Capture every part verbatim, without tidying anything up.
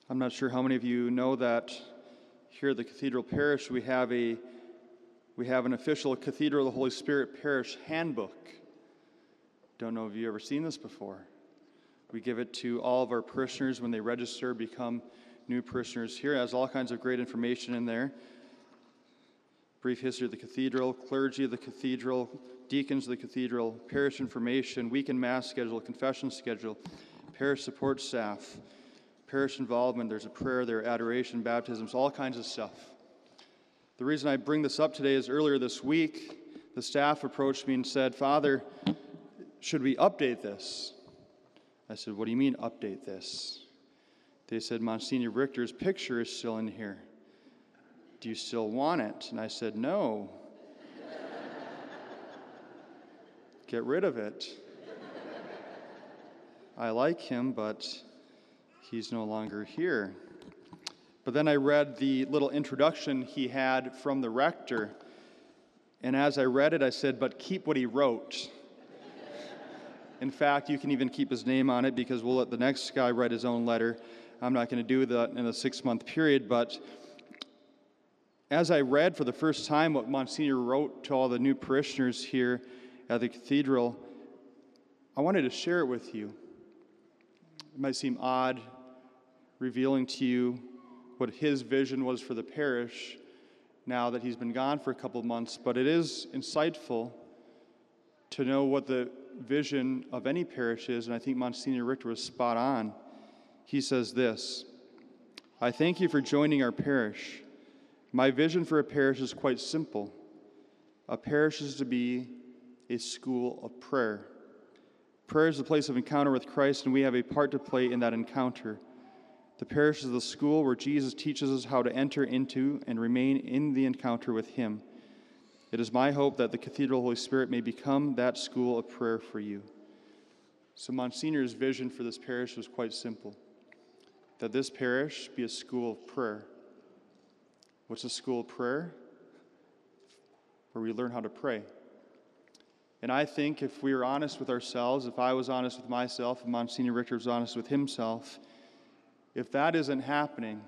I'm not sure how many of you know that here at the Cathedral Parish we have a we have an official Cathedral of the Holy Spirit Parish handbook. Don't know if you've ever seen this before. We give it to all of our parishioners when they register, become new parishioners here. It has all kinds of great information in there. Brief history of the cathedral, clergy of the cathedral, deacons of the cathedral, parish information, weekend mass schedule, confession schedule, parish support staff, parish involvement. There's a prayer there, adoration, baptisms, all kinds of stuff. The reason I bring this up today is earlier this week, the staff approached me and said, "Father, should we update this?" I said, "What do you mean update this?" They said, "Monsignor Richter's picture is still in here. Do you still want it?" And I said, "No." Get rid of it. I like him, but he's no longer here. But then I read the little introduction he had from the rector, and as I read it, I said, "But keep what he wrote." In fact, you can even keep his name on it because we'll let the next guy write his own letter. I'm not going to do that in a six-month period, but as I read for the first time what Monsignor wrote to all the new parishioners here at the cathedral, I wanted to share it with you. It might seem odd, revealing to you what his vision was for the parish now that he's been gone for a couple of months, but it is insightful to know what the vision of any parish is, and I think Monsignor Richter was spot on. He says this: "I thank you for joining our parish. My vision for a parish is quite simple. A parish is to be a school of prayer. Prayer is the place of encounter with Christ, and we have a part to play in that encounter. The parish is the school where Jesus teaches us how to enter into and remain in the encounter with Him. It is my hope that the Cathedral Holy Spirit may become that school of prayer for you." So Monsignor's vision for this parish was quite simple, that this parish be a school of prayer. What's a school of prayer? Where we learn how to pray. And I think if we are honest with ourselves, if I was honest with myself, and Monsignor Richter was honest with himself, if that isn't happening,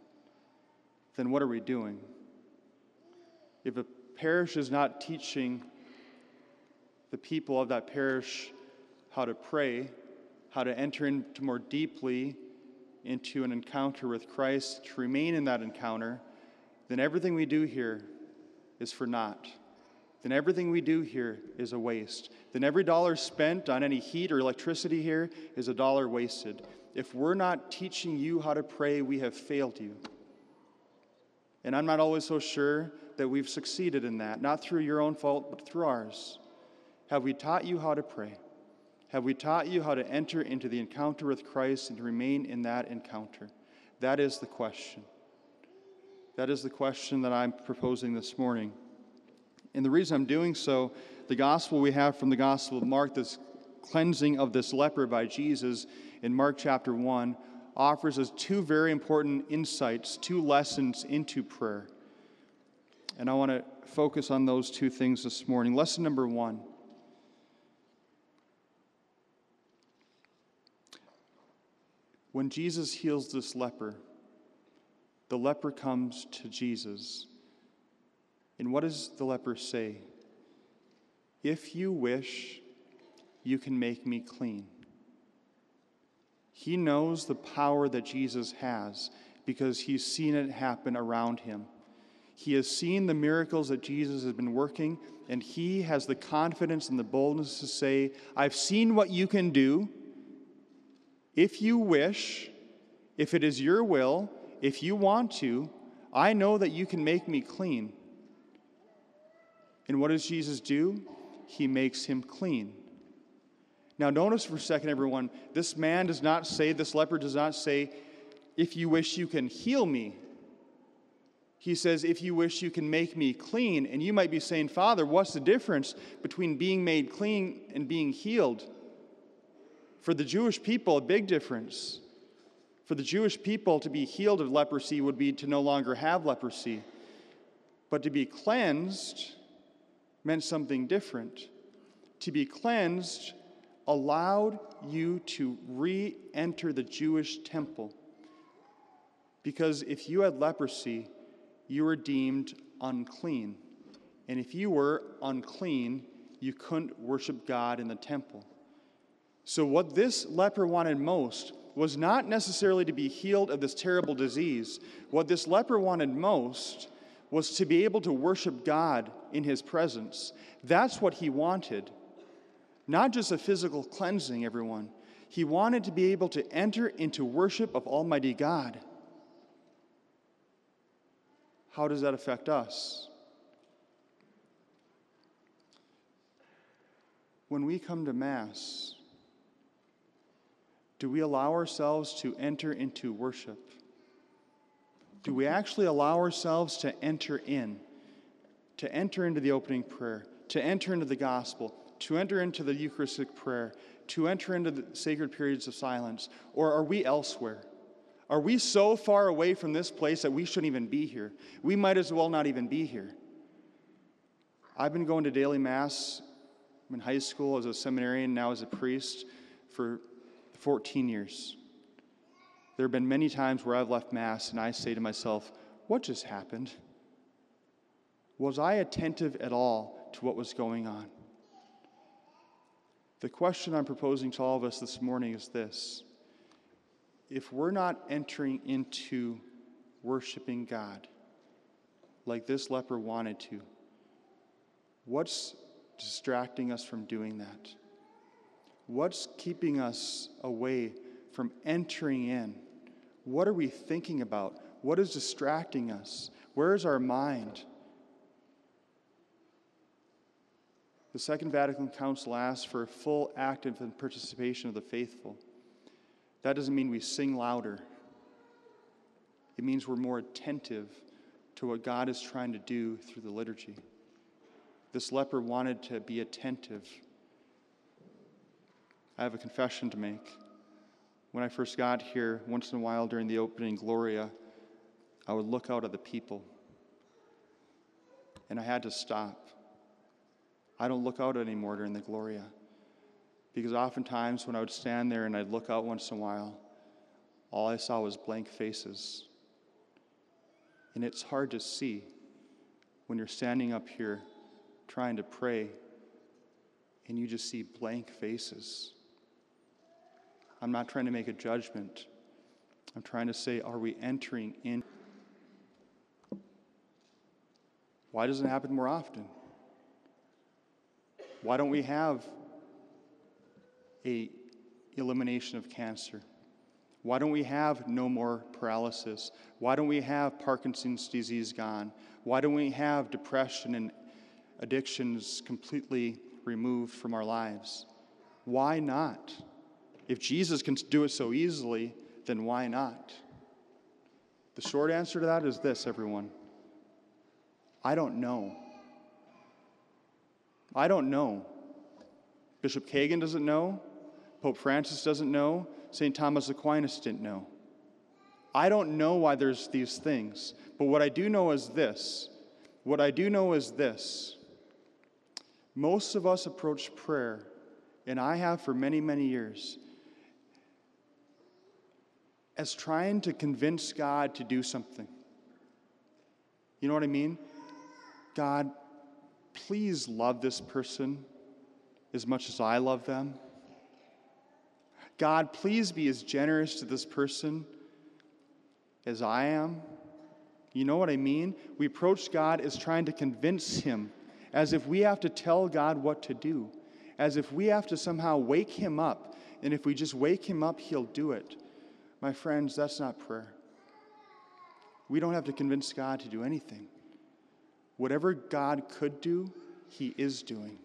then what are we doing? If a parish is not teaching the people of that parish how to pray, how to enter into more deeply into an encounter with Christ, to remain in that encounter, then everything we do here is for naught. Then everything we do here is a waste. Then every dollar spent on any heat or electricity here is a dollar wasted. If we're not teaching you how to pray, we have failed you. And I'm not always so sure that we've succeeded in that, not through your own fault, but through ours. Have we taught you how to pray? Have we taught you how to enter into the encounter with Christ and to remain in that encounter? That is the question. That is the question that I'm proposing this morning. And the reason I'm doing so, the gospel we have from the Gospel of Mark, this cleansing of this leper by Jesus in Mark chapter one, offers us two very important insights, two lessons into prayer. And I want to focus on those two things this morning. Lesson number one. When Jesus heals this leper, the leper comes to Jesus. And what does the leper say? "If you wish, you can make me clean." He knows the power that Jesus has because he's seen it happen around him. He has seen the miracles that Jesus has been working, and he has the confidence and the boldness to say, "I've seen what you can do. If you wish, if it is your will, if you want to, I know that you can make me clean." And what does Jesus do? He makes him clean. Now notice for a second, everyone, this man does not say, this leper does not say, "If you wish, you can heal me." He says, "If you wish, you can make me clean." And you might be saying, "Father, what's the difference between being made clean and being healed?" For the Jewish people, a big difference. For the Jewish people, to be healed of leprosy would be to no longer have leprosy. But to be cleansed meant something different. To be cleansed allowed you to re-enter the Jewish temple. Because if you had leprosy, you were deemed unclean. And if you were unclean, you couldn't worship God in the temple. So what this leper wanted most was not necessarily to be healed of this terrible disease. What this leper wanted most was to be able to worship God in his presence. That's what he wanted. Not just a physical cleansing, everyone. He wanted to be able to enter into worship of Almighty God. How does that affect us? When we come to Mass, do we allow ourselves to enter into worship? Do we actually allow ourselves to enter in, to enter into the opening prayer, to enter into the gospel, to enter into the Eucharistic prayer, to enter into the sacred periods of silence? Or are we elsewhere? Are we so far away from this place that we shouldn't even be here? We might as well not even be here. I've been going to daily Mass in high school as a seminarian, now as a priest, for fourteen years. There have been many times where I've left Mass and I say to myself, what just happened? Was I attentive at all to what was going on? The question I'm proposing to all of us this morning is this. If we're not entering into worshiping God like this leper wanted to, what's distracting us from doing that? What's keeping us away from entering in? What are we thinking about? What is distracting us? Where is our mind? The Second Vatican Council asks for a full active participation of the faithful. That doesn't mean we sing louder. It means we're more attentive to what God is trying to do through the liturgy. This leper wanted to be attentive. I have a confession to make. When I first got here, once in a while during the opening Gloria, I would look out at the people. And I had to stop. I don't look out anymore during the Gloria. Because oftentimes when I would stand there and I'd look out once in a while, all I saw was blank faces. And it's hard to see when you're standing up here trying to pray and you just see blank faces. I'm not trying to make a judgment. I'm trying to say, are we entering in? Why doesn't it happen more often? Why don't we have a elimination of cancer? Why don't we have no more paralysis? Why don't we have Parkinson's disease gone? Why don't we have depression and addictions completely removed from our lives? Why not? If Jesus can do it so easily, then why not? The short answer to that is this, everyone. I don't know. I don't know. Bishop Kagan doesn't know. Pope Francis doesn't know. Saint Thomas Aquinas didn't know. I don't know why there's these things. But what I do know is this. What I do know is this. Most of us approach prayer, and I have for many, many years, as trying to convince God to do something. You know what I mean? God, please love this person as much as I love them. God, please be as generous to this person as I am. You know what I mean? We approach God as trying to convince him, as if we have to tell God what to do, as if we have to somehow wake him up, and if we just wake him up, he'll do it. My friends, that's not prayer. We don't have to convince God to do anything. Whatever God could do, he is doing.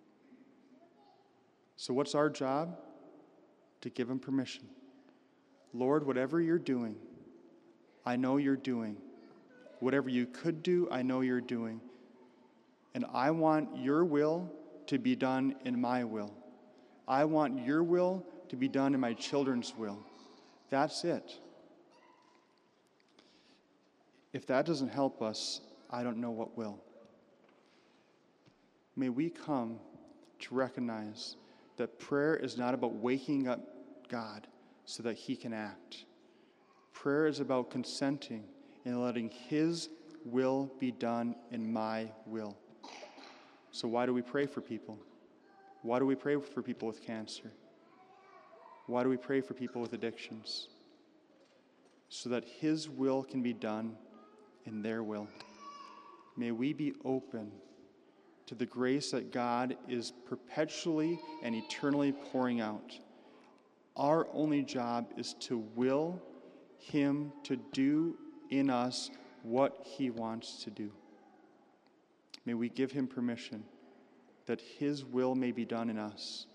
So what's our job? To give him permission. Lord, whatever you're doing, I know you're doing. Whatever you could do, I know you're doing. And I want your will to be done in my will. I want your will to be done in my children's will. That's it. If that doesn't help us, I don't know what will. May we come to recognize that prayer is not about waking up God so that he can act. Prayer is about consenting and letting His will be done in my will. So why do we pray for people? Why do we pray for people with cancer? Why do we pray for people with addictions? So that His will can be done in their will. May we be open to the grace that God is perpetually and eternally pouring out. Our only job is to will Him to do in us what He wants to do. May we give Him permission that His will may be done in us,